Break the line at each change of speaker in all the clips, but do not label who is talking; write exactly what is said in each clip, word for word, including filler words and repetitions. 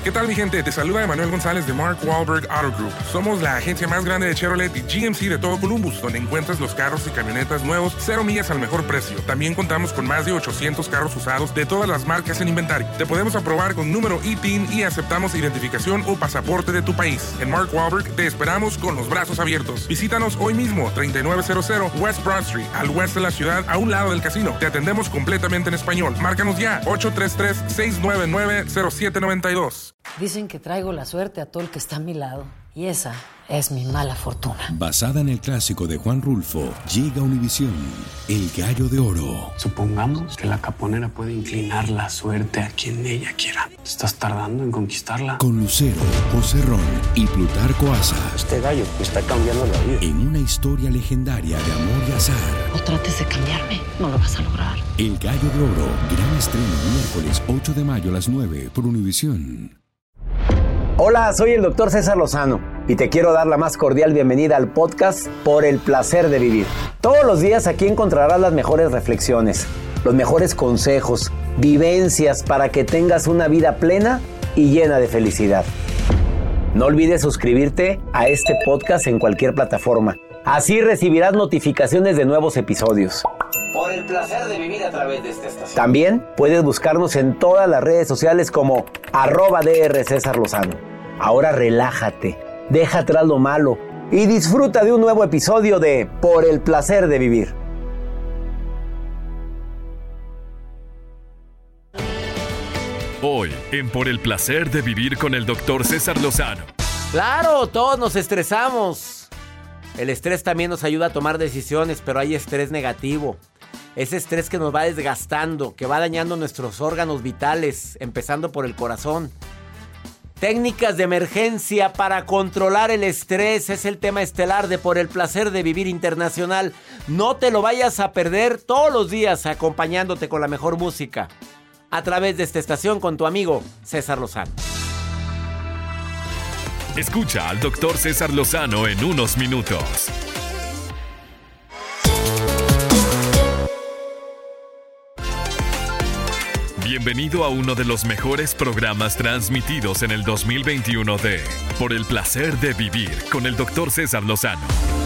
¿Qué tal, mi gente? Te saluda Emanuel González de Mark Wahlberg Auto Group. Somos la agencia más grande de Chevrolet y G M C de todo Columbus, donde encuentras los carros y camionetas nuevos, cero millas al mejor precio. También contamos con más de ochocientos carros usados de todas las marcas en inventario. Te podemos aprobar con número I T I N y aceptamos identificación o pasaporte de tu país. En Mark Wahlberg te esperamos con los brazos abiertos. Visítanos hoy mismo, treinta y nueve cero cero West Broad Street, al oeste de la ciudad, a un lado del casino. Te atendemos completamente en español. Márcanos ya, ocho tres tres, seis nueve nueve, cero siete nueve dos.
Dicen que traigo la suerte a todo el que está a mi lado. Y esa es mi mala fortuna.
Basada en el clásico de Juan Rulfo, llega Univisión, El Gallo de Oro.
Supongamos que la caponera puede inclinar la suerte a quien ella quiera. ¿Estás tardando en conquistarla?
Con Lucero, José Ron y Plutarco Asa.
Este gallo me está cambiando la vida.
En una historia legendaria de amor y azar.
No trates de cambiarme, no lo vas a lograr.
El Gallo de Oro, gran estreno miércoles ocho de mayo a las nueve por Univisión.
Hola, soy el doctor César Lozano y te quiero dar la más cordial bienvenida al podcast Por el Placer de Vivir. Todos los días aquí encontrarás las mejores reflexiones, los mejores consejos, vivencias para que tengas una vida plena y llena de felicidad. No olvides suscribirte a este podcast en cualquier plataforma. Así recibirás notificaciones de nuevos episodios. Por el placer de vivir a través de esta estación. También puedes buscarnos en todas las redes sociales como arroba DR César Lozano. Ahora relájate, deja atrás lo malo y disfruta de un nuevo episodio de Por el Placer de Vivir.
Hoy, en Por el Placer de Vivir con el doctor César Lozano.
Claro, todos nos estresamos. El estrés también nos ayuda a tomar decisiones, pero hay estrés negativo. Ese estrés que nos va desgastando, que va dañando nuestros órganos vitales, empezando por el corazón. Técnicas de emergencia para controlar el estrés es el tema estelar de Por el Placer de Vivir Internacional. No te lo vayas a perder todos los días acompañándote con la mejor música. A través de esta estación con tu amigo César Lozano.
Escucha al doctor César Lozano en unos minutos. Bienvenido a uno de los mejores programas transmitidos en el dos mil veintiuno de Por el Placer de Vivir con el doctor César Lozano.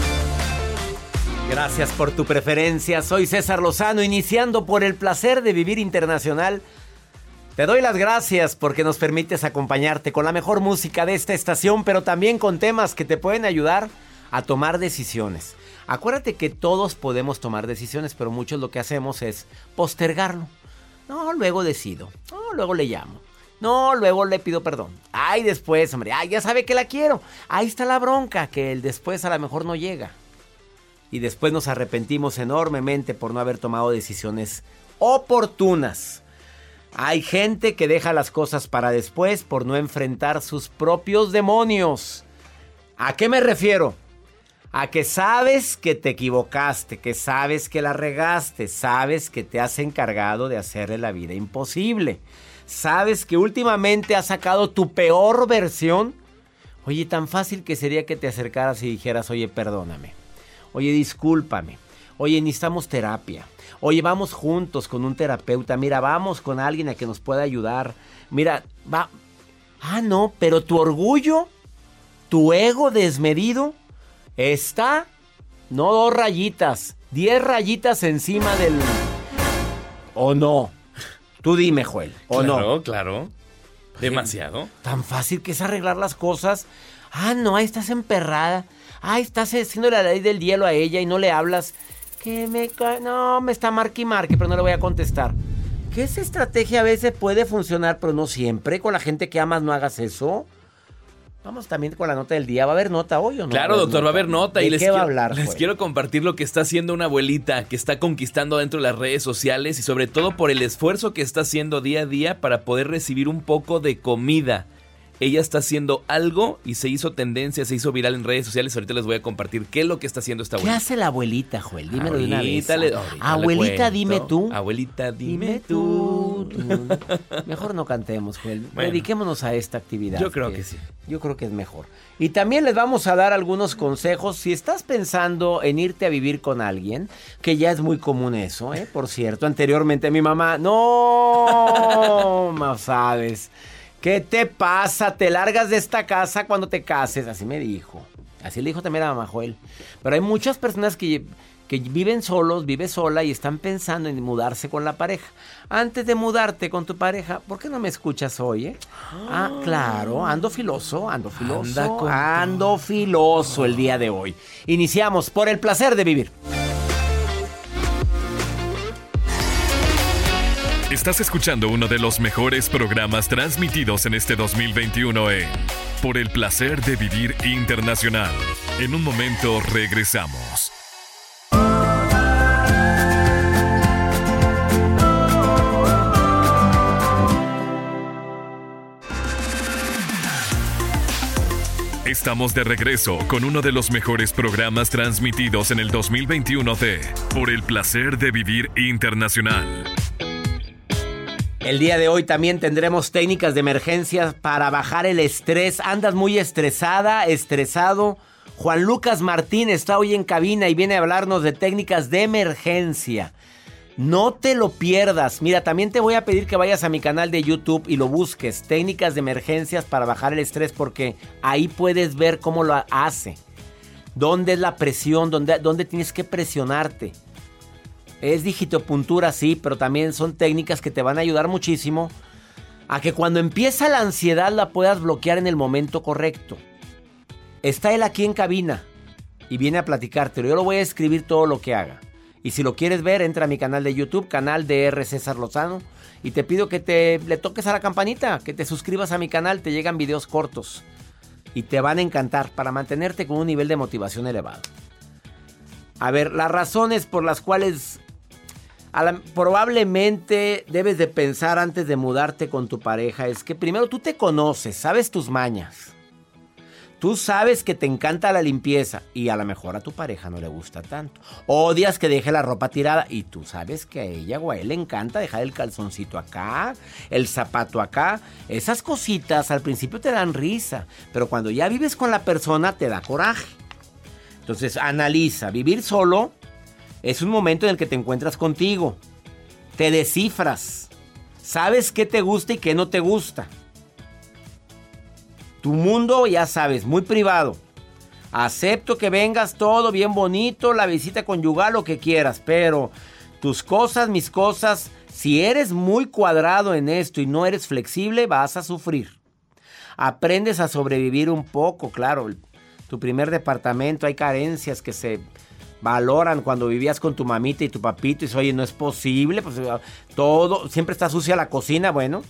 Gracias por tu preferencia. Soy César Lozano, iniciando Por el Placer de Vivir Internacional. Te doy las gracias porque nos permites acompañarte con la mejor música de esta estación, pero también con temas que te pueden ayudar a tomar decisiones. Acuérdate que todos podemos tomar decisiones, pero muchos lo que hacemos es postergarlo. No, luego decido. No, luego le llamo. No, luego le pido perdón. Ay, después, hombre. Ay, ya sabe que la quiero. Ahí está la bronca, que el después a lo mejor no llega. Y después nos arrepentimos enormemente por no haber tomado decisiones oportunas. Hay gente que deja las cosas para después por no enfrentar sus propios demonios. ¿A qué me refiero? A que sabes que te equivocaste, que sabes que la regaste, sabes que te has encargado de hacerle la vida imposible. Sabes que últimamente has sacado tu peor versión. Oye, tan fácil que sería que te acercaras y dijeras, oye, perdóname. Oye, discúlpame. Oye, necesitamos terapia. Oye, vamos juntos con un terapeuta. Mira, vamos con alguien a que nos pueda ayudar. Mira, va. Ah, no, pero tu orgullo, tu ego desmedido, está, no dos rayitas, diez rayitas encima del... ¿O no? Tú dime, Joel, ¿o
claro,
no?
Claro, claro. Demasiado.
Tan fácil que es arreglar las cosas. Ah, no, ahí estás emperrada. Ahí estás haciendo la ley del hielo a ella y no le hablas. Que me... No, me está marque y marque, pero no le voy a contestar. Que esa estrategia a veces puede funcionar, pero no siempre. Con la gente que amas no hagas eso. Vamos también con la nota del día. ¿Va a haber nota hoy o no?
Claro, doctor, va a haber nota.
¿De
y les
qué
quiero,
va a hablar?
Les
Joel?
quiero compartir lo que está haciendo una abuelita que está conquistando dentro de las redes sociales y sobre todo por el esfuerzo que está haciendo día a día para poder recibir un poco de comida. Ella está haciendo algo y se hizo tendencia, se hizo viral en redes sociales. Ahorita les voy a compartir qué es lo que está haciendo esta
¿Qué
abuelita.
hace la abuelita, Joel? Dímelo de una vez.
Le, ahorita
abuelita,
le
dime tú.
Abuelita, dime,
Dime tú. tú. Mejor no cantemos, Joel.
Bueno,
dediquémonos a esta actividad.
Yo creo que, que sí.
Yo creo que es mejor. Y también les vamos a dar algunos consejos. Si estás pensando en irte a vivir con alguien, que ya es muy común eso, ¿eh? Por cierto, anteriormente mi mamá, no, no sabes. ¿Qué te pasa? Te largas de esta casa cuando te cases. Así me dijo. Así le dijo también a mamá Joel. Pero hay muchas personas que, que viven solos, vive sola y están pensando en mudarse con la pareja. Antes de mudarte con tu pareja, ¿por qué no me escuchas hoy, eh? Ah, claro, ando filoso, ando filoso. Ando filoso el día de hoy. Iniciamos por el placer de vivir.
Estás escuchando uno de los mejores programas transmitidos en este dos mil veintiuno en Por el Placer de Vivir Internacional. En un momento regresamos. Estamos de regreso con uno de los mejores programas transmitidos en el dos mil veintiuno de Por el Placer de Vivir Internacional.
El día de hoy también tendremos técnicas de emergencia para bajar el estrés. Andas muy estresada, estresado. Juan Lucas Martín está hoy en cabina y viene a hablarnos de técnicas de emergencia. No te lo pierdas. Mira, también te voy a pedir que vayas a mi canal de YouTube y lo busques. Técnicas de emergencias para bajar el estrés, porque ahí puedes ver cómo lo hace. ¿Dónde es la presión? ¿Dónde, dónde tienes que presionarte? Es digitopuntura, sí, pero también son técnicas que te van a ayudar muchísimo a que cuando empieza la ansiedad la puedas bloquear en el momento correcto. Está él aquí en cabina y viene a platicártelo. Yo lo voy a escribir todo lo que haga. Y si lo quieres ver, entra a mi canal de YouTube, canal de R. César Lozano, y te pido que te le toques a la campanita, que te suscribas a mi canal, te llegan videos cortos y te van a encantar para mantenerte con un nivel de motivación elevado. A ver, las razones por las cuales a la, probablemente debes de pensar antes de mudarte con tu pareja es que primero tú te conoces, sabes tus mañas. Tú sabes que te encanta la limpieza y a lo mejor a tu pareja no le gusta tanto. Odias que deje la ropa tirada y tú sabes que a ella o a él le encanta dejar el calzoncito acá, el zapato acá. Esas cositas al principio te dan risa, pero cuando ya vives con la persona te da coraje. Entonces analiza, vivir solo es un momento en el que te encuentras contigo, te descifras, sabes qué te gusta y qué no te gusta. Tu mundo, ya sabes, muy privado. Acepto que vengas, todo bien bonito, la visita conyugal, lo que quieras, pero tus cosas, mis cosas, si eres muy cuadrado en esto y no eres flexible, vas a sufrir. Aprendes a sobrevivir un poco, claro. Tu primer departamento, hay carencias que se valoran cuando vivías con tu mamita y tu papito y dices, oye, no es posible, pues todo, siempre está sucia la cocina. Bueno,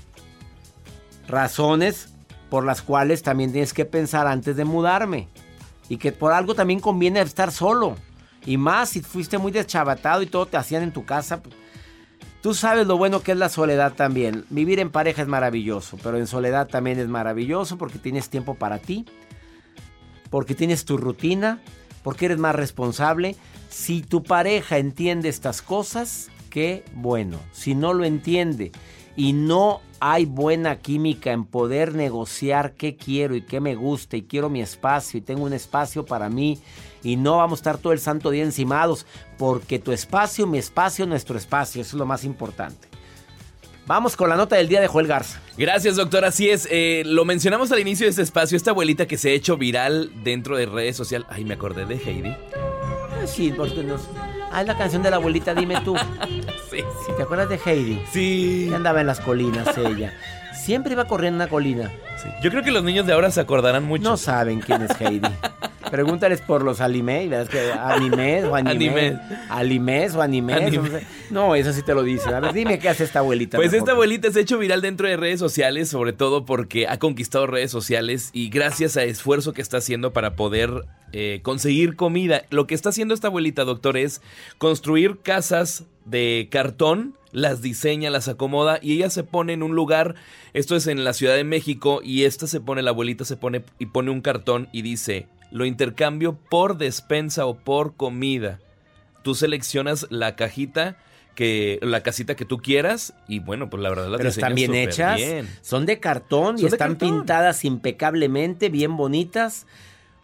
razones por las cuales también tienes que pensar antes de mudarme. Y que por algo también conviene estar solo. Y más si fuiste muy deschavatado y todo te hacían en tu casa. Tú sabes lo bueno que es la soledad también. Vivir en pareja es maravilloso, pero en soledad también es maravilloso porque tienes tiempo para ti, porque tienes tu rutina, porque eres más responsable. Si tu pareja entiende estas cosas, qué bueno. Si no lo entiende y no hay buena química en poder negociar qué quiero y qué me gusta y quiero mi espacio y tengo un espacio para mí y no vamos a estar todo el santo día encimados, porque tu espacio, mi espacio, nuestro espacio, eso es lo más importante. Vamos con la nota del día de Joel Garza.
Gracias, doctor. Así es, eh, lo mencionamos al inicio de este espacio, esta abuelita que se ha hecho viral dentro de redes sociales. Ay, me acordé de Heidi.
Sí, porque nos... Ah, es la canción de la abuelita, dime tú.
Sí,
sí. ¿Te acuerdas de Heidi?
Sí.
Que andaba en las colinas ella. Siempre iba corriendo en una colina.
Sí. Yo creo que los niños de ahora se acordarán mucho.
No saben quién es Heidi. Pregúntales por los animes, ¿verdad? Que animes o animes. Animes o animes. Anime. No, eso sí te lo dicen. A ver, dime qué hace esta abuelita.
Pues
mejor.
Esta abuelita se ha hecho viral dentro de redes sociales, sobre todo porque ha conquistado redes sociales y gracias a esfuerzo que está haciendo para poder eh, conseguir comida. Lo que está haciendo esta abuelita, doctor, es construir casas de cartón, las diseña, las acomoda y ella se pone en un lugar, esto es en la Ciudad de México, y esta se pone, la abuelita se pone y pone un cartón y dice: lo intercambio por despensa o por comida. Tú seleccionas la cajita, que la casita que tú quieras y bueno, pues la verdad las
Pero están bien hechas, bien. Son de cartón son y de están cartón. Pintadas impecablemente, bien bonitas.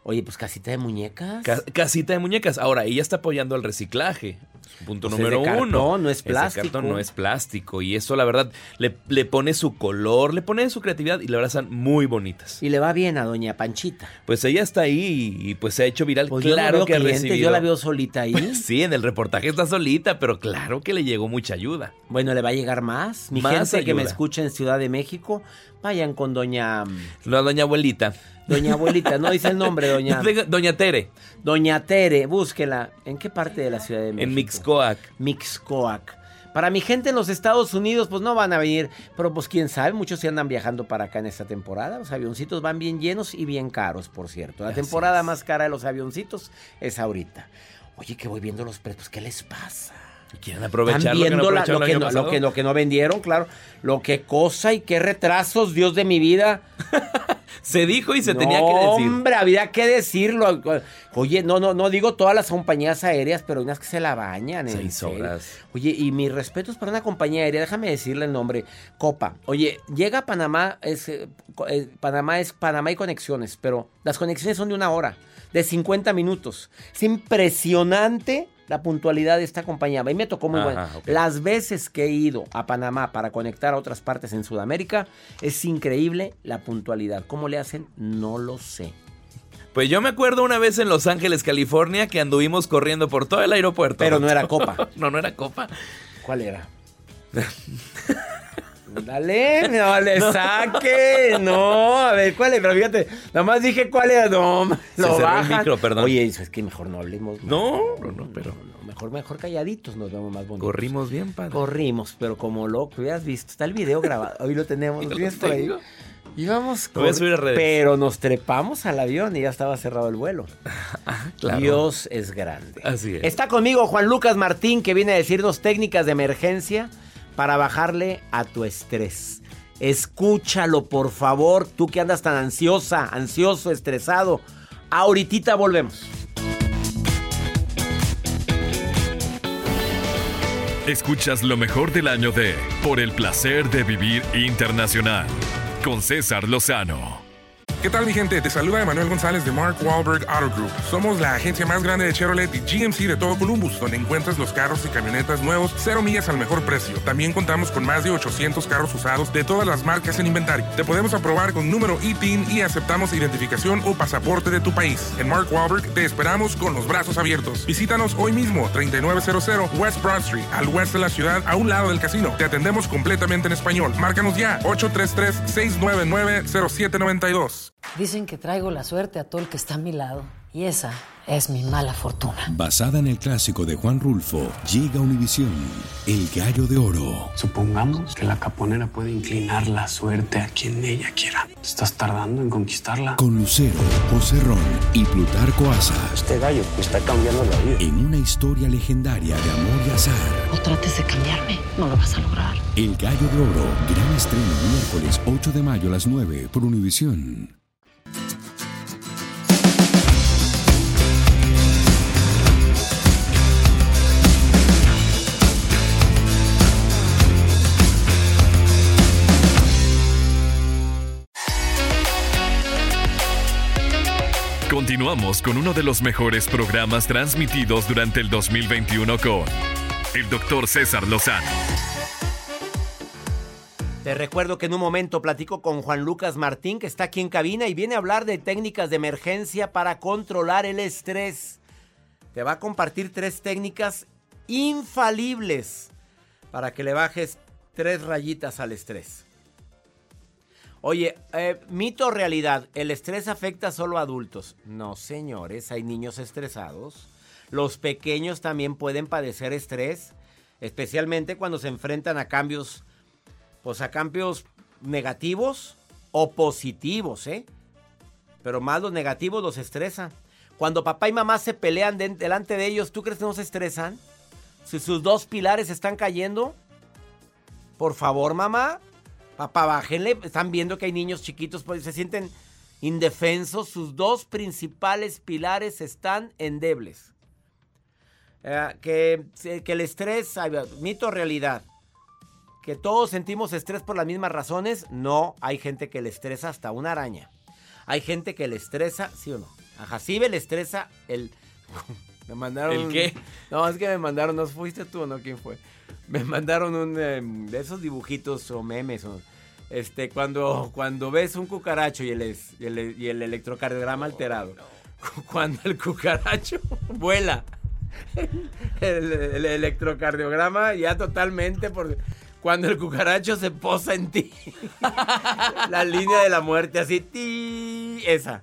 Oye, pues casita de muñecas.
Ca- casita de muñecas. Ahora, ella está apoyando el reciclaje. Punto
Pues
número
es de cartón,
uno.
no es plástico.
de cartón, no es plástico. Y eso, la verdad, le, le pone su color, le pone su creatividad y la verdad están muy bonitas.
Y le va bien a doña Panchita.
Pues ella está ahí y, y, pues se ha hecho viral.
Pues yo no
claro
veo
que ha
clientes,
recibido.
yo la veo solita ahí.
Pues sí, en el reportaje está solita, pero claro que le llegó mucha ayuda.
Bueno, le va a llegar más. Mi
Más
gente que me
ayuda.
escucha en Ciudad de México, vayan con doña...
La doña abuelita.
Doña abuelita, no dice el nombre, doña...
Doña Tere.
Doña Tere, búsquela. ¿En qué parte de la Ciudad de México?
En Mixcoac.
Mixcoac. Para mi gente en los Estados Unidos, pues no van a venir, pero pues quién sabe, muchos se andan viajando para acá en esta temporada. Los avioncitos van bien llenos y bien caros, por cierto. La
Así
temporada
es.
más cara de los avioncitos es ahorita. Oye, que voy viendo los precios, ¿qué les pasa?
Quieren aprovechar
Están
lo que no
viendo la-
aprovecharon
lo,
el
que
año
no, lo,
pasado.
que, lo que no vendieron, claro. Lo que cosa y qué retrasos, Dios de mi vida.
Se dijo y se
No,
tenía que decir.
Hombre, había que decirlo. Oye, no, no, no digo todas las compañías aéreas, pero hay unas que se la bañan. en
Seis
serio.
horas.
Oye, y mis respetos para una compañía aérea, déjame decirle el nombre, Copa. Oye, llega a Panamá, es, eh, co- eh, Panamá es Panamá y conexiones, pero las conexiones son de una hora, de cincuenta minutos. Es impresionante la puntualidad de esta compañía. A mí me tocó muy
Ajá,
buena.
ok.
Las veces que he ido a Panamá para conectar a otras partes en Sudamérica, es increíble la puntualidad. ¿Cómo le hacen? No lo sé.
Pues yo me acuerdo una vez en Los Ángeles, California, que anduvimos corriendo por todo el aeropuerto.
Pero no era Copa.
No, no era Copa.
¿Cuál era? Dale, no le saque. No, a ver, ¿cuál es? Pero fíjate, nada más dije cuál era. No,
Se
lo
cerró el
bajan.
micro, perdón.
Oye, eso es que mejor no hablemos.
No, no, no, pero-
no, mejor, mejor calladitos nos vemos más bonitos.
Corrimos bien, padre.
Corrimos, pero como loco, hubieras visto. Está el video grabado. Hoy lo tenemos. ¿Lo
Lo
tienes por ahí?
tengo.
Íbamos
Lo voy a
corri-
subir a redes.
Pero nos trepamos al avión y ya estaba cerrado el vuelo.
Claro.
Dios es grande.
Así es.
Está conmigo Juan Lucas Martín, que viene a decirnos técnicas de emergencia para bajarle a tu estrés. Escúchalo, por favor, tú que andas tan ansiosa, ansioso, estresado. Ahorita volvemos.
Escuchas lo mejor del año de Por el placer de vivir internacional con César Lozano.
¿Qué tal, mi gente? Te saluda Emanuel González de Mark Wahlberg Auto Group. Somos la agencia más grande de Chevrolet y G M C de todo Columbus, donde encuentras los carros y camionetas nuevos, cero millas al mejor precio. También contamos con más de ochocientos carros usados de todas las marcas en inventario. Te podemos aprobar con número I T I N y aceptamos identificación o pasaporte de tu país. En Mark Wahlberg te esperamos con los brazos abiertos. Visítanos hoy mismo, treinta y nueve cero cero West Broad Street, al oeste de la ciudad, a un lado del casino. Te atendemos completamente en español. Márcanos ya, ocho tres tres, seis nueve nueve, cero siete nueve dos.
Dicen que traigo la suerte a todo el que está a mi lado. Y esa es mi mala fortuna.
Basada en el clásico de Juan Rulfo, llega Univisión, El Gallo de Oro.
Supongamos que la caponera puede inclinar la suerte a quien ella quiera. ¿Te estás tardando en conquistarla?
Con Lucero, José Ron y Plutarco Asa.
Este gallo me está cambiando la vida.
En una historia legendaria de amor y azar.
No trates de cambiarme, no lo vas a lograr.
El Gallo de Oro, gran estreno miércoles ocho de mayo a las nueve por Univisión.
Continuamos con uno de los mejores programas transmitidos durante el dos mil veintiuno con el doctor César Lozano.
Te recuerdo que en un momento platico con Juan Lucas Martín, que está aquí en cabina y viene a hablar de técnicas de emergencia para controlar el estrés. Te va a compartir tres técnicas infalibles para que le bajes tres rayitas al estrés. Oye, eh, mito o realidad, ¿el estrés afecta solo a adultos? No, señores, hay niños estresados. Los pequeños también pueden padecer estrés, especialmente cuando se enfrentan a cambios, pues a cambios negativos o positivos, ¿eh? Pero más los negativos los estresan. Cuando papá y mamá se pelean de, delante de ellos, ¿tú crees que no se estresan? Si sus dos pilares están cayendo, por favor, mamá, papá, bájenle. Están viendo que hay niños chiquitos, pues se sienten indefensos. Sus dos principales pilares están endebles. Eh, que, que el estrés, mito o realidad, que todos sentimos estrés por las mismas razones. No, hay gente que le estresa hasta una araña. Hay gente que le estresa, ¿sí o no? A Jacibe le estresa el... Me mandaron...
¿El qué?
No, es que me mandaron, ¿no fuiste tú o no? ¿Quién fue? Me mandaron un eh, de esos dibujitos o memes o... Este, cuando, cuando ves un cucaracho y el, es, y el, y el electrocardiograma alterado, cuando el cucaracho vuela, el, el electrocardiograma ya totalmente, por, cuando el cucaracho se posa en ti, la línea de la muerte, así, ti, esa.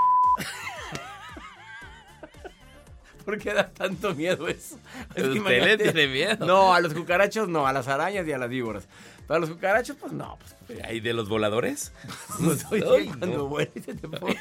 ¿Por qué da tanto miedo eso? Es que
¿Usted le tiene miedo?
No, a los cucarachos no, a las arañas y a las víboras. Pero a los cucarachos, pues no. Pues,
¿y de los voladores?
No estoy
Ay,
cuando
no.
vuela y se te pone.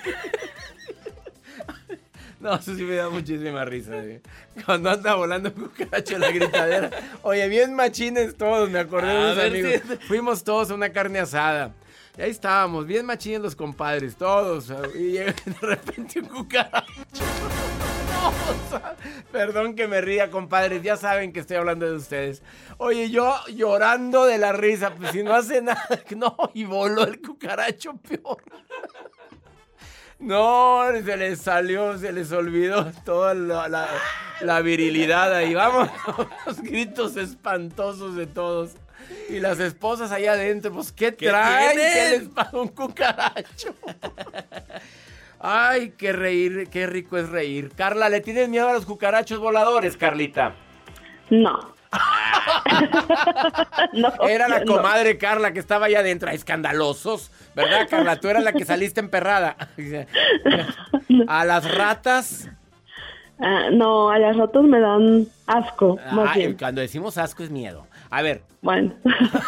No, eso sí me da muchísima risa. ¿Eh? Cuando anda volando un cucaracho en la gritadera. Oye, bien machines todos, me acordé de
A
unos
ver,
amigos.
sí.
Fuimos todos a una carne asada. Y ahí estábamos, bien machines los compadres, todos. Y llega de repente un cucaracho. No, o sea, perdón que me ría, compadres, ya saben que estoy hablando de ustedes. Oye, yo llorando de la risa, pues si no hace nada, no, y voló el cucaracho peor. No, se les salió, se les olvidó toda la, la, la virilidad ahí. Vamos, los gritos espantosos de todos. Y las esposas ahí adentro, pues, ¿qué,
¿Qué
traen?
tienen?
¿Qué les pasa un cucaracho? Ay, qué reír, qué rico es reír. Carla, ¿le tienes miedo a los cucarachos voladores, Carlita?
No. No,
Era la
no.
comadre Carla que estaba allá adentro. Ay, escandalosos, ¿verdad, Carla? Tú eras la que saliste emperrada. A las ratas.
Ah, no, a las ratas me dan asco, más
Ay,
bien.
cuando decimos asco es miedo. A ver.
Bueno.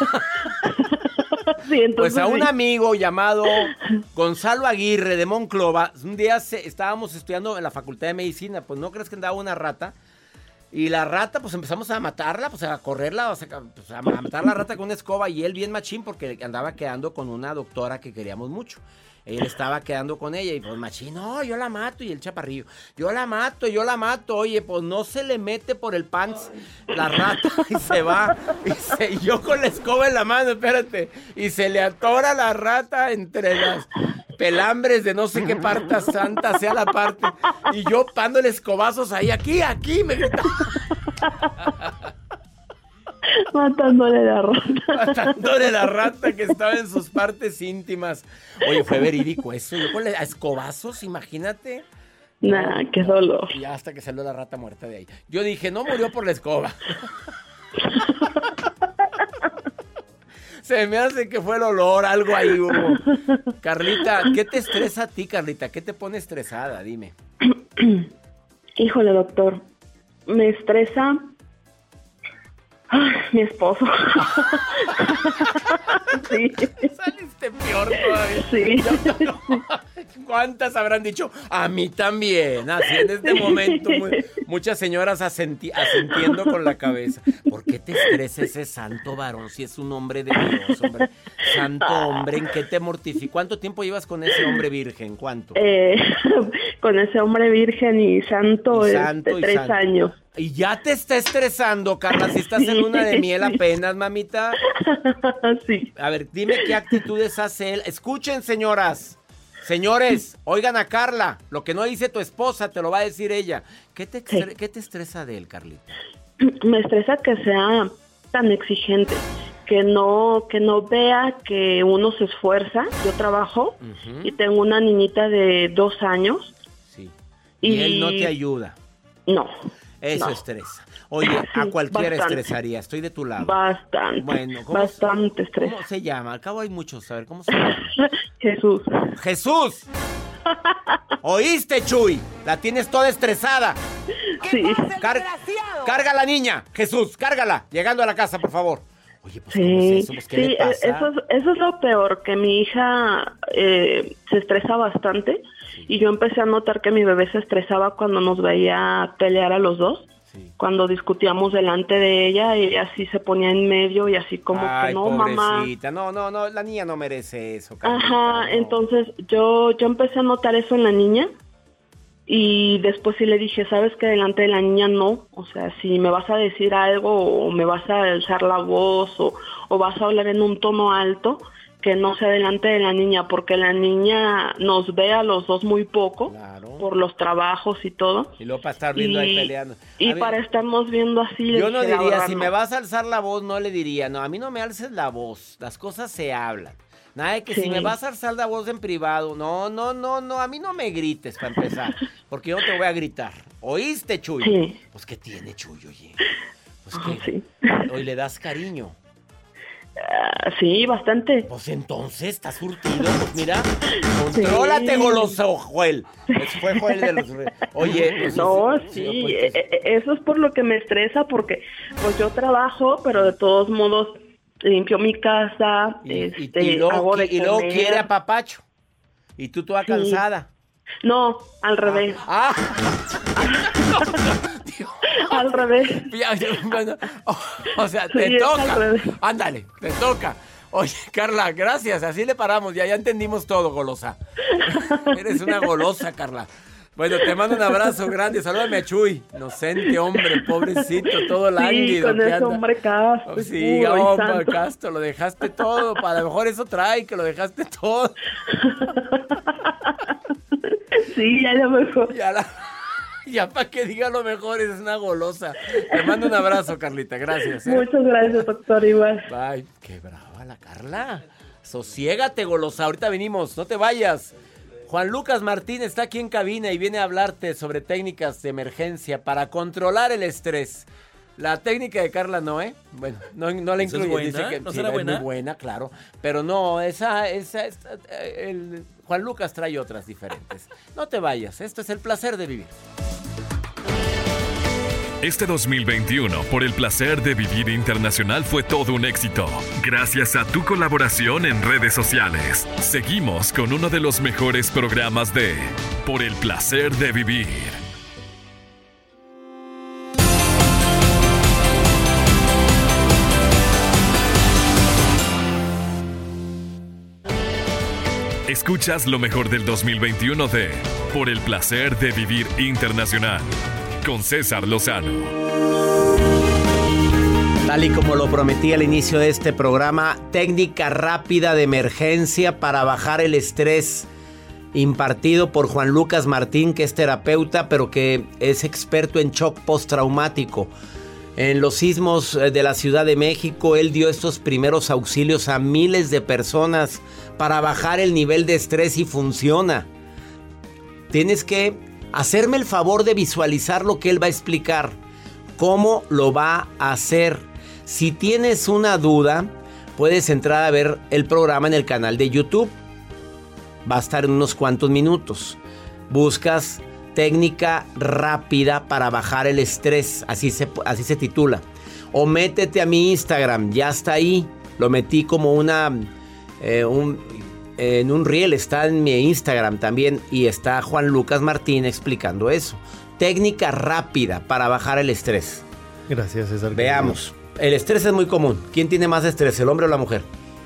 Sí, entonces
Pues a un
sí.
amigo llamado Gonzalo Aguirre de Monclova, un día se, estábamos estudiando en la Facultad de Medicina, pues no crees que andaba una rata. Y la rata, pues empezamos a matarla, pues a correrla, o sea, pues, a matar la rata con una escoba. Y él bien machín porque andaba quedando con una doctora que queríamos mucho. Él estaba quedando con ella y pues machín, no, yo la mato. Y el chaparrillo, yo la mato, yo la mato. Oye, pues no se le mete por el pants la rata y se va. Y, se, y yo con la escoba en la mano, espérate. Y se le atora la rata entre las pelambres de no sé qué parte santa sea la parte. Y yo dándole escobazos ahí, aquí, aquí, me gritaba.
Matándole la rata.
Matándole la rata que estaba en sus partes íntimas. Oye, fue verídico eso. Yo con a escobazos, imagínate.
Nah, qué dolor.
Y hasta que salió la rata muerta de ahí. Yo dije, no murió por la escoba. Se me hace que fue el olor, algo ahí hubo. Carlita, ¿qué te estresa a ti, Carlita? ¿Qué te pone estresada? Dime.
Híjole, doctor. Me estresa... Ay, mi esposo. Sí.
Saliste peor todavía.
Sí.
¿Cuántas habrán dicho? A mí también. Así en este momento, muy- muchas señoras asenti- asintiendo con la cabeza. ¿Por qué te estresa ese santo varón si es un hombre de Dios, hombre? Santo hombre, ¿en qué te mortifica? ¿Cuánto tiempo llevas con ese hombre virgen? ¿Cuánto?
Eh, con ese hombre virgen y santo,
Y santo
este,
y
tres
santo.
años.
Y ya te está estresando, Carla, si estás en luna de miel apenas, mamita.
Sí.
A ver, dime qué actitudes hace él. Escuchen, señoras. Señores, oigan a Carla. Lo que no dice tu esposa, te lo va a decir ella. ¿Qué te, estre- ¿qué te estresa de él, Carlita?
Me estresa que sea tan exigente, que no que no vea que uno se esfuerza. Yo trabajo
Ujú.
y tengo una niñita de dos años.
Sí. Y,
Y-
él no te ayuda.
No.
Eso
no.
estresa. Oye, a
Sí,
cualquiera
bastante.
estresaría. Estoy de tu lado.
Bastante.
Bueno, ¿cómo,
bastante estrés.
¿cómo se llama? Al cabo hay muchos. A ver, ¿cómo se llama?
Jesús.
¡Jesús! ¿Oíste, Chuy? La tienes toda estresada.
Sí.
Car- carga a la niña, Jesús, cárgala. Llegando a la casa, por favor. Oye, pues, ¿cómo
Sí,
es eso? Pues, ¿qué
sí,
le pasa?
eso es, eso es lo peor, que mi hija eh, se estresa bastante y yo empecé a notar que mi bebé se estresaba cuando nos veía pelear a los dos.
Sí.
Cuando discutíamos delante de ella, ella así se ponía en medio y así como
Ay,
que no, mamá.
pobrecita. No, no, no, la niña no merece eso, Carlita,
Ajá,
no.
entonces yo, yo empecé a notar eso en la niña y después sí le dije, sabes que delante de la niña no, o sea, si me vas a decir algo o me vas a alzar la voz o, o vas a hablar en un tono alto, que no sea delante de la niña, porque la niña nos ve a los dos muy poco, claro, por los trabajos y todo.
Y luego para estar viendo y, ahí peleando.
Y
a
para ver, estarnos viendo así.
Yo no diría, si no. me vas a alzar la voz, no le diría, no, a mí no me alces la voz, las cosas se hablan. Nada de que sí. si me vas a alzar la voz en privado, no, no, no, no, a mí no me grites para empezar, porque yo no te voy a gritar. ¿Oíste, Chuy?
Sí.
Pues ¿qué tiene, Chuy, oye? Pues
oh,
que
sí.
hoy le das cariño.
Uh, sí, bastante.
Pues entonces, ¿estás surtido? Pues mira, contrólate, sí. goloso, Joel. Ese fue Joel de los... Oye, pues,
no, sí, sí pues, pues, eso es por lo que me estresa, porque pues yo trabajo, pero de todos modos limpio mi casa,
y,
este,
y, y luego,
hago de
y luego quiere a papacho. Y tú toda sí. cansada.
No, al revés.
Ah.
ah. Al revés.
Bueno, o, o sea, te sí, toca. Ándale, te toca. Oye, Carla, gracias. Así le paramos. Ya, ya entendimos todo, golosa. Eres una golosa, Carla. Bueno, te mando un abrazo grande. Salúdame a Chuy. Inocente hombre, pobrecito, todo lánguido.
Sí, con ese anda. hombre casto.
Oh, sí, hombre casto, lo dejaste todo. A lo mejor eso trae, que lo dejaste todo.
Sí, ya lo mejor.
Ya la... Ya para que diga lo mejor, es una golosa. Te mando un abrazo, Carlita, gracias. ¿eh?
Muchas gracias, doctor, igual.
Bye. Qué brava la Carla. Sosiégate, golosa, ahorita venimos, no te vayas. Juan Lucas Martín está aquí en cabina y viene a hablarte sobre técnicas de emergencia para controlar el estrés. La técnica de Carla no, ¿eh? Bueno, no, no la incluye.
¿Es buena?
Dice que
¿No
sí,
será
es
buena?
muy buena, claro. Pero no, esa, esa, esa el Juan Lucas trae otras diferentes. No te vayas, esto es el placer de vivir.
Este dos mil veintiuno, por el placer de vivir internacional, fue todo un éxito. Gracias a tu colaboración en redes sociales. Seguimos con uno de los mejores programas de Por el placer de vivir. Escuchas lo mejor del dos mil veintiuno de Por el placer de vivir internacional. Con César Lozano.
Tal y como lo prometí al inicio de este programa, técnica rápida de emergencia para bajar el estrés, impartido por Juan Lucas Martín, que es terapeuta, pero que es experto en shock postraumático. En los sismos de la Ciudad de México, él dio estos primeros auxilios a miles de personas para bajar el nivel de estrés y funciona. Tienes que hacerme el favor de visualizar lo que él va a explicar, cómo lo va a hacer. Si tienes una duda, puedes entrar a ver el programa en el canal de YouTube. Va a estar en unos cuantos minutos. Buscas técnica rápida para bajar el estrés, así se, así se titula. O métete a mi Instagram, ya está ahí. Lo metí como una... Eh, un, en un reel, está en mi Instagram también, y está Juan Lucas Martín explicando eso. Técnica rápida para bajar el estrés.
Gracias, César.
Veamos. El estrés es muy común. ¿Quién tiene más estrés, el hombre o la mujer?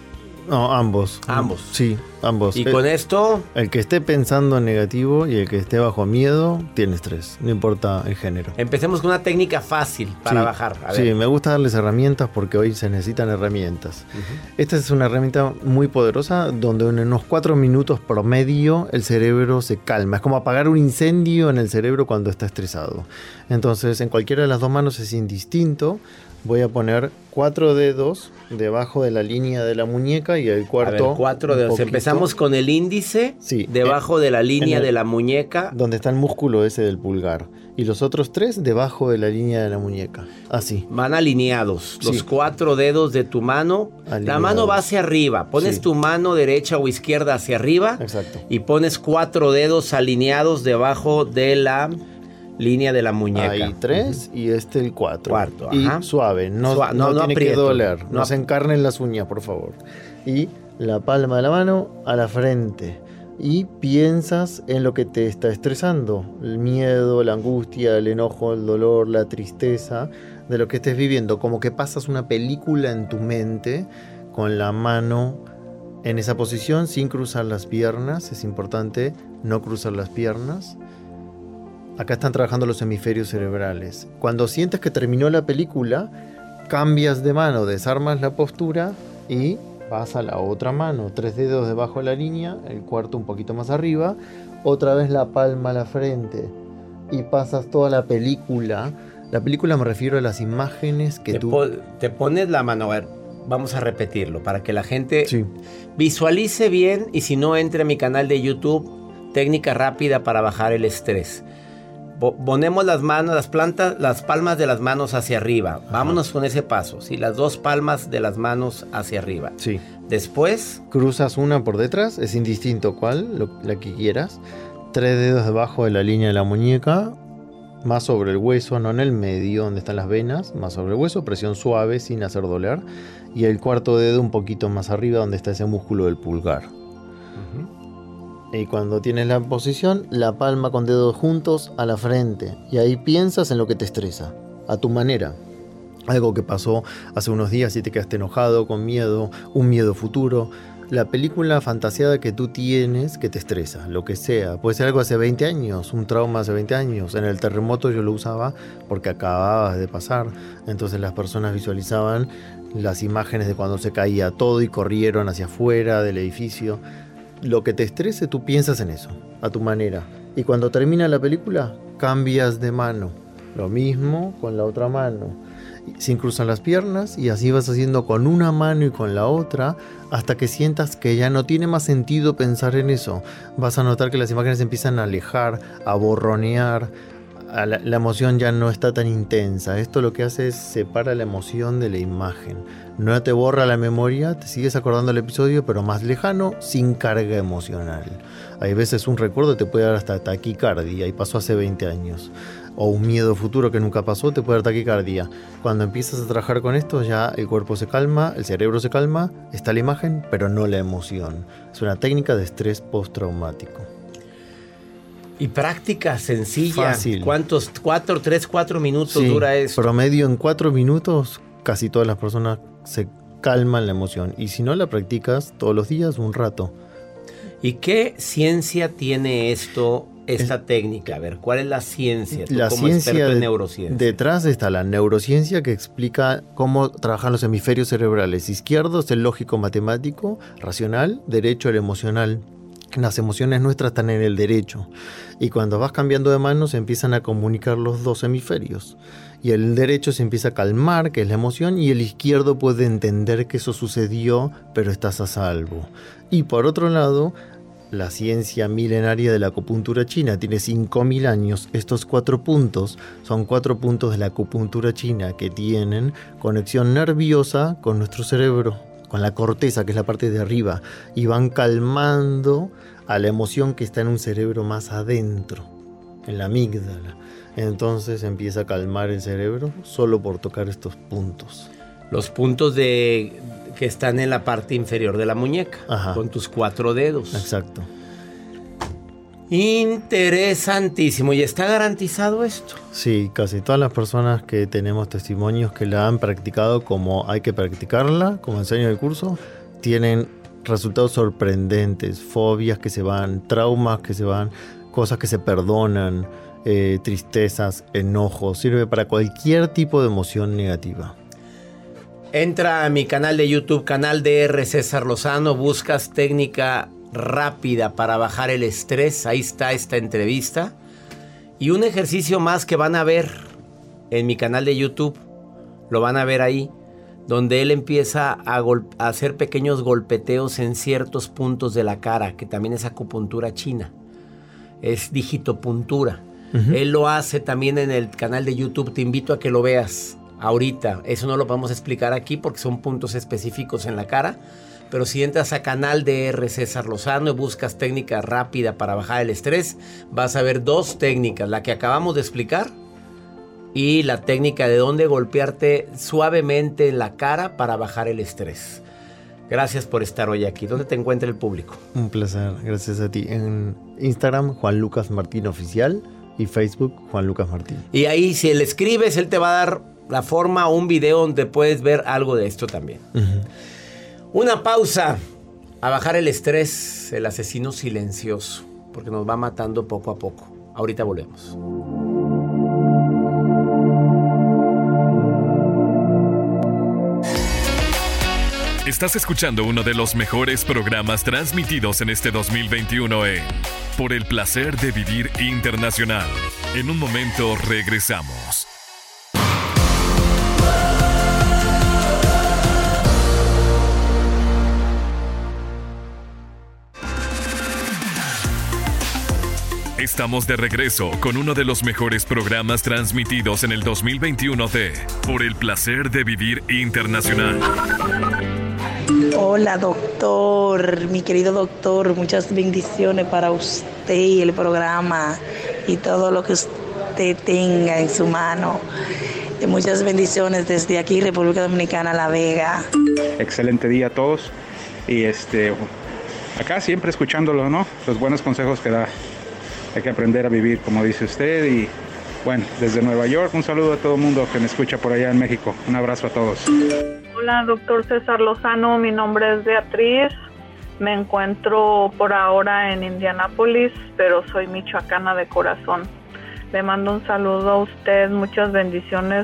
No, ambos.
Ambos.
Sí, ambos.
Y
el,
con esto...
El que esté pensando en negativo y el que esté bajo miedo tiene estrés, no importa el género.
Empecemos con una técnica fácil para
sí,
bajar. A ver.
Sí, me gusta darles herramientas porque hoy se necesitan herramientas. Uh-huh. Esta es una herramienta muy poderosa donde en unos cuatro minutos promedio el cerebro se calma. Es como apagar un incendio en el cerebro cuando está estresado. Entonces, en cualquiera de las dos manos es indistinto. Voy a poner cuatro dedos debajo de la línea de la muñeca y el cuarto...
A ver, cuatro dedos. Empezamos con el índice
sí,
debajo
en,
de la línea
el,
de la muñeca.
Donde está el músculo ese del pulgar. Y los otros tres debajo de la línea de la muñeca. Así.
Van alineados. Los sí. cuatro dedos de tu mano. Alineados. La mano va hacia arriba. Pones sí. tu mano derecha o izquierda hacia arriba.
Exacto.
Y pones cuatro dedos alineados debajo de la... línea de la muñeca.
Ahí tres uh-huh. y este el cuatro.
Cuarto,
y
ajá.
suave, no,
Suave,
no,
no,
no tiene
aprieto,
que doler, no,
no
se encarnen las uñas, por favor. Y la palma de la mano a la frente. Y piensas en lo que te está estresando. El miedo, la angustia, el enojo, el dolor, la tristeza de lo que estés viviendo. Como que pasas una película en tu mente con la mano en esa posición sin cruzar las piernas. Es importante no cruzar las piernas. Acá están trabajando los hemisferios cerebrales. Cuando sientes que terminó la película, cambias de mano, desarmas la postura y Vas a la otra mano, tres dedos debajo de la línea, el cuarto un poquito más arriba, otra vez la palma a la frente y pasas toda la película. La película me refiero a las imágenes que
te
tú...
Po- te pones la mano, a ver, vamos a repetirlo para que la gente
sí.
visualice bien y si no, entre a mi canal de YouTube, técnica rápida para bajar el estrés. Ponemos las manos, las plantas, las palmas de las manos hacia arriba. Ajá. Vámonos con ese paso, ¿sí? Las dos palmas de las manos hacia arriba.
Sí.
Después...
cruzas una por detrás, es indistinto cuál, lo, la que quieras. Tres dedos debajo de la línea de la muñeca, más sobre el hueso, no en el medio donde están las venas, más sobre el hueso, presión suave sin hacer doler. Y el cuarto dedo un poquito más arriba donde está ese músculo del pulgar. Y cuando tienes la posición, la palma con dedos juntos a la frente. Y ahí piensas en lo que te estresa, a tu manera. Algo que pasó hace unos días y te quedaste enojado, con miedo, un miedo futuro. La película fantaseada que tú tienes que te estresa, lo que sea. Puede ser algo hace veinte años, un trauma hace veinte años. En el terremoto yo lo usaba porque acababa de pasar. Entonces las personas visualizaban las imágenes de cuando se caía todo y corrieron hacia afuera del edificio. Lo que te estrese, tú piensas en eso, a tu manera. Y cuando termina la película, cambias de mano. Lo mismo con la otra mano. Se cruzan las piernas y así vas haciendo con una mano y con la otra hasta que sientas que ya no tiene más sentido pensar en eso. Vas a notar que las imágenes empiezan a alejar, a borronear. A la, la emoción ya no está tan intensa. Esto lo que hace es separa la emoción de la imagen. No te borra la memoria, te sigues acordando del episodio, pero más lejano, sin carga emocional. Hay veces un recuerdo te puede dar hasta taquicardia y pasó hace veinte años. O un miedo futuro que nunca pasó te puede dar taquicardia. Cuando empiezas a trabajar con esto, ya el cuerpo se calma, el cerebro se calma, está la imagen, pero no la emoción. Es una técnica de estrés postraumático.
Y práctica sencilla.
Fácil.
¿Cuántos? Cuatro, tres, cuatro minutos
sí,
dura eso.
Promedio en cuatro minutos, casi todas las personas se calman la emoción. Y si no la practicas todos los días, un rato.
¿Y qué ciencia tiene esto, esta es, técnica? A ver, ¿cuál es la ciencia? Tú
la
como
ciencia
experto en
de,
neurociencia.
Detrás está la neurociencia que explica cómo trabajan los hemisferios cerebrales. Izquierdo es el lógico matemático, racional, derecho el emocional. Las emociones nuestras están en el derecho y cuando vas cambiando de mano se empiezan a comunicar los dos hemisferios y el derecho se empieza a calmar, que es la emoción, y el izquierdo puede entender que eso sucedió, pero estás a salvo. Y por otro lado, la ciencia milenaria de la acupuntura china tiene cinco mil años. Estos cuatro puntos son cuatro puntos de la acupuntura china que tienen conexión nerviosa con nuestro cerebro, con la corteza, que es la parte de arriba, y van calmando a la emoción que está en un cerebro más adentro, en la amígdala. Entonces empieza a calmar el cerebro solo por tocar estos puntos.
Los puntos de que están en la parte inferior de la muñeca. Ajá. Con tus cuatro dedos.
Exacto.
Interesantísimo. ¿Y está garantizado esto?
Sí, casi todas las personas que tenemos testimonios que la han practicado como hay que practicarla, como enseño en el curso, tienen resultados sorprendentes, fobias que se van, traumas que se van, cosas que se perdonan, eh, tristezas, enojos. Sirve para cualquier tipo de emoción negativa.
Entra a mi canal de YouTube, canal D R César Lozano, buscas técnica rápida para bajar el estrés. Ahí está esta entrevista. Y un ejercicio más que van a ver en mi canal de YouTube, lo van a ver ahí, donde él empieza a, gol- a hacer pequeños golpeteos en ciertos puntos de la cara, que también es acupuntura china. Es digitopuntura. Uh-huh. Él lo hace también en el canal de YouTube. Te invito a que lo veas ahorita. Eso no lo podemos explicar aquí porque son puntos específicos en la cara. Pero si entras a canal D R César Lozano y buscas técnica rápida para bajar el estrés, vas a ver dos técnicas. La que acabamos de explicar y la técnica de dónde golpearte suavemente en la cara para bajar el estrés. Gracias por estar hoy aquí. ¿Dónde te encuentra el público?
Un placer, gracias a ti. En Instagram, Juan Lucas Martín Oficial, y Facebook, Juan Lucas Martín.
Y ahí, si le escribes, él te va a dar la forma o un video donde puedes ver algo de esto también. Uh-huh. Una pausa. A bajar el estrés, el asesino silencioso, porque nos va matando poco a poco. Ahorita volvemos.
Estás escuchando uno de los mejores programas transmitidos en este dos mil veintiuno en Por el Placer de Vivir Internacional. En un momento regresamos. Estamos de regreso con uno de los mejores programas transmitidos en el dos mil veintiuno de Por el Placer de Vivir Internacional.
Hola doctor, mi querido doctor, muchas bendiciones para usted y el programa y todo lo que usted tenga en su mano. Y muchas bendiciones desde aquí, República Dominicana, La Vega.
Excelente día a todos y este acá siempre escuchándolo, ¿no? Los buenos consejos que da. Hay que aprender a vivir, como dice usted. Y bueno, desde Nueva York, un saludo a todo el mundo que me escucha por allá en México. Un abrazo a todos.
Hola, doctor César Lozano. Mi nombre es Beatriz. Me encuentro por ahora en Indianápolis, pero soy michoacana de corazón. Le mando un saludo a usted. Muchas bendiciones.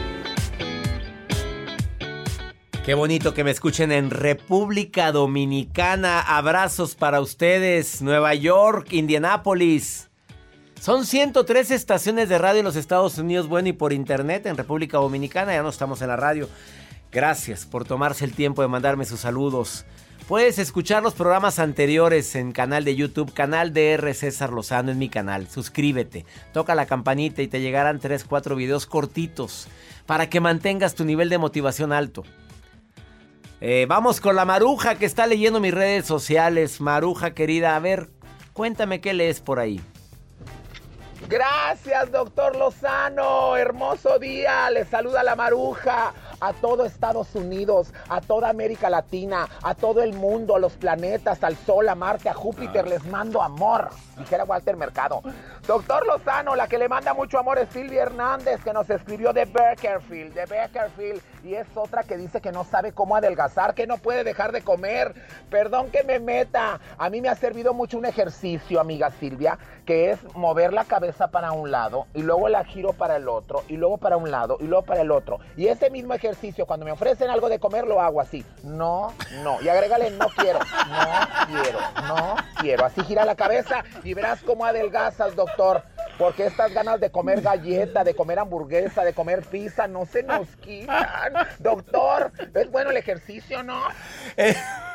Qué bonito que me escuchen en República Dominicana. Abrazos para ustedes. Nueva York, Indianápolis. Son ciento tres estaciones de radio en los Estados Unidos, bueno, y por internet en República Dominicana. Ya no estamos en la radio. Gracias por tomarse el tiempo de mandarme sus saludos. Puedes escuchar los programas anteriores en canal de YouTube, canal D R César Lozano, en mi canal. Suscríbete, toca la campanita y te llegarán tres, cuatro videos cortitos para que mantengas tu nivel de motivación alto. Eh, vamos con la Maruja, que está leyendo mis redes sociales. Maruja querida, a ver, cuéntame qué lees por ahí.
Gracias, doctor Lozano. Hermoso día. Les saluda la Maruja. A todo Estados Unidos, a toda América Latina, a todo el mundo, a los planetas, al Sol, a Marte, a Júpiter, ah. les mando amor, dijera Walter Mercado. Doctor Lozano, la que le manda mucho amor es Silvia Hernández, que nos escribió de Bakersfield, de Bakersfield, y es otra que dice que no sabe cómo adelgazar, que no puede dejar de comer. Perdón que me meta, a mí me ha servido mucho un ejercicio, amiga Silvia, que es mover la cabeza para un lado, y luego la giro para el otro, y luego para un lado, y luego para el otro, y ese mismo ejercicio ejercicio, cuando me ofrecen algo de comer, lo hago así. No, no. Y agrégale, no quiero, no quiero, no quiero. Así gira la cabeza y verás cómo adelgazas, doctor. Porque estas ganas de comer galleta, de comer hamburguesa, de comer pizza, no se nos quitan. Doctor, es bueno el ejercicio, ¿no?
Eh,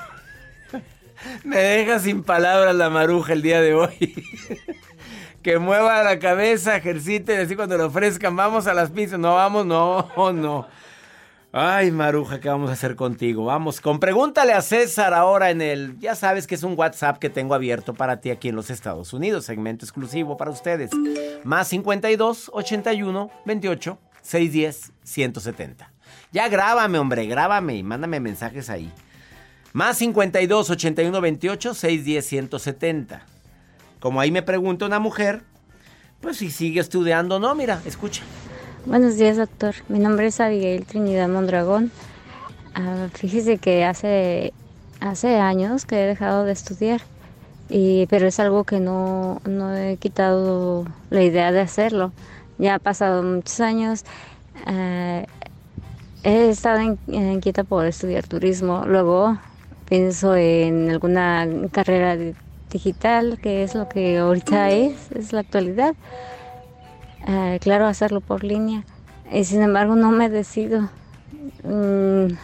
me deja sin palabras la Maruja el día de hoy. Que mueva la cabeza, ejercite, así cuando le ofrezcan, vamos a las pizzas. No, vamos, no, no. Ay, Maruja, ¿qué vamos a hacer contigo? Vamos con Pregúntale a César ahora en el... Ya sabes que es un WhatsApp que tengo abierto para ti aquí en los Estados Unidos. Segmento exclusivo para ustedes. Más cincuenta y dos, ochenta y uno, veintiocho, seiscientos diez, ciento setenta. Ya grábame, hombre, grábame y mándame mensajes ahí. Más cincuenta y dos, ochenta y uno, veintiocho, seiscientos diez, ciento setenta. Como ahí me pregunta una mujer, pues si sigue estudiando o no, mira, escucha.
Buenos días, doctor. Mi nombre es Abigail Trinidad Mondragón. Uh, fíjese que hace, hace años que he dejado de estudiar, y, pero es algo que no, no he quitado la idea de hacerlo. Ya ha pasado muchos años. Uh, he estado en, inquieta por estudiar turismo. Luego pienso en alguna carrera digital, que es lo que ahorita es, es la actualidad. Uh, claro, hacerlo por línea, y sin embargo no me decido. Mm,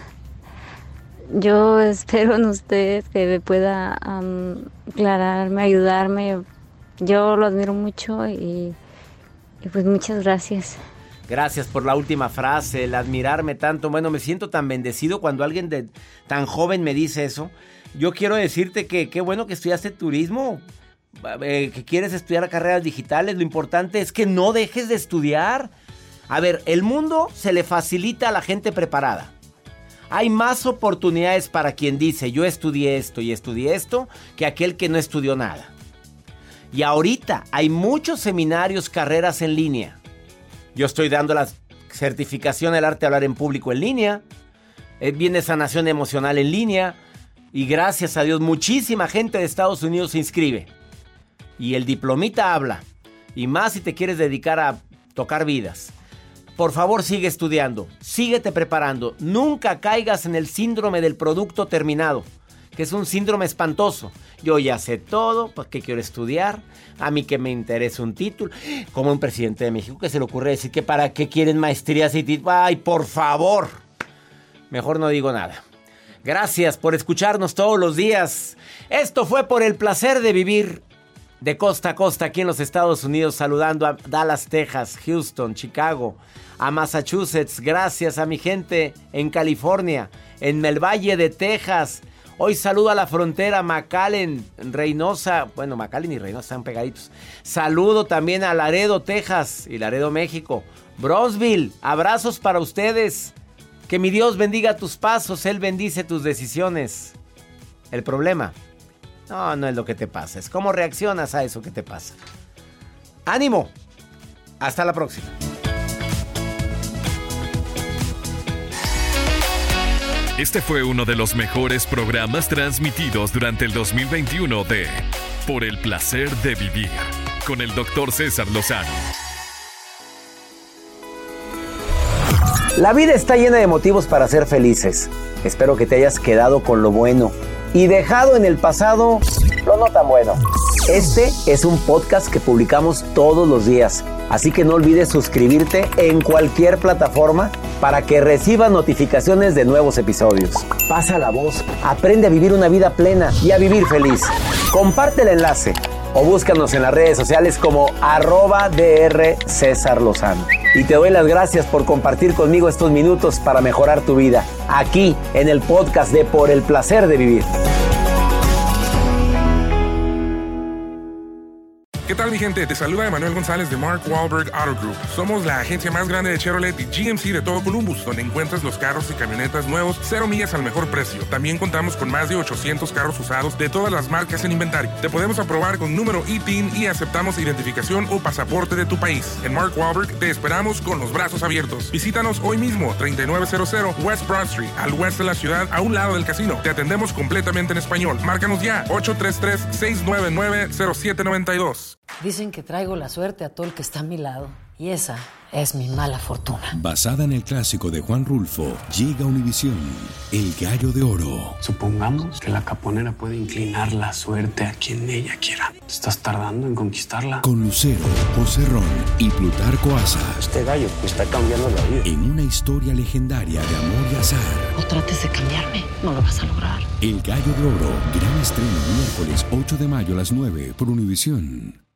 yo espero en usted que me pueda um, aclararme, ayudarme. Yo lo admiro mucho y, y pues muchas gracias.
Gracias por la última frase, el admirarme tanto. Bueno, me siento tan bendecido cuando alguien de tan joven me dice eso. Yo quiero decirte que qué bueno que estudiaste turismo. Eh, que quieres estudiar carreras digitales, lo importante es que no dejes de estudiar. A ver, el mundo se le facilita a la gente preparada. Hay más oportunidades para quien dice yo estudié esto y estudié esto que aquel que no estudió nada. Y ahorita hay muchos seminarios, carreras en línea. Yo estoy dando la certificación del arte de hablar en público en línea. Eh, viene sanación emocional en línea. Y gracias a Dios muchísima gente de Estados Unidos se inscribe. Y el diplomita habla. Y más si te quieres dedicar a tocar vidas. por favor sigue estudiando, síguete preparando. Nunca caigas en el síndrome del producto terminado, que es un síndrome espantoso. Yo ya sé todo, ¿para qué quiero estudiar? A mí que me interesa un título. Como un presidente de México que se le ocurre decir que para qué quieren maestrías y títulos. ¡Ay, por favor! Mejor no digo nada. Gracias por escucharnos todos los días. Esto fue Por el Placer de Vivir, de costa a costa aquí en los Estados Unidos, saludando a Dallas, Texas, Houston, Chicago, a Massachusetts. Gracias a mi gente en California, en el Valle de Texas. Hoy saludo a la frontera, McAllen, Reynosa. Bueno, McAllen y Reynosa están pegaditos. Saludo también a Laredo, Texas y Laredo, México. Brownsville, abrazos para ustedes. Que mi Dios bendiga tus pasos, Él bendice tus decisiones. El problema, no, no es lo que te pasa, es cómo reaccionas a eso que te pasa. ¡Ánimo! Hasta la próxima.
Este fue uno de los mejores programas transmitidos durante el dos mil veintiuno de Por el Placer de Vivir, con el doctor César Lozano.
La vida está llena de motivos para ser felices. Espero que te hayas quedado con lo bueno y dejado en el pasado lo no tan bueno. Este es un podcast que publicamos todos los días, así que no olvides suscribirte en cualquier plataforma para que recibas notificaciones de nuevos episodios. Pasa la voz, aprende a vivir una vida plena y a vivir feliz. Comparte el enlace o búscanos en las redes sociales como arroba DR César Lozano. Y te doy las gracias por compartir conmigo estos minutos para mejorar tu vida, aquí en el podcast de Por el Placer de Vivir.
¿Qué tal, mi gente? Te saluda Emanuel González de Mark Wahlberg Auto Group. Somos la agencia más grande de Chevrolet y G M C de todo Columbus, donde encuentras los carros y camionetas nuevos, cero millas al mejor precio. También contamos con más de ochocientos carros usados de todas las marcas en inventario. Te podemos aprobar con número I T I N y aceptamos identificación o pasaporte de tu país. En Mark Wahlberg te esperamos con los brazos abiertos. Visítanos hoy mismo, treinta y nueve cero cero West Broad Street, al oeste de la ciudad, a un lado del casino. Te atendemos completamente en español. Márcanos ya, ocho tres tres, seis nueve nueve, cero siete nueve dos.
Dicen que traigo la suerte a todo el que está a mi lado. Y esa es mi mala fortuna.
Basada en el clásico de Juan Rulfo, llega Univisión, El Gallo de Oro.
Supongamos que la caponera puede inclinar la suerte a quien ella quiera. ¿Te estás tardando en conquistarla?
Con Lucero, José Ron y Plutarco Asa.
Este gallo me está cambiando la vida.
En una historia legendaria de amor y azar.
No trates de cambiarme, no lo vas a lograr.
El Gallo de Oro, gran estreno miércoles ocho de mayo a las nueve por Univisión.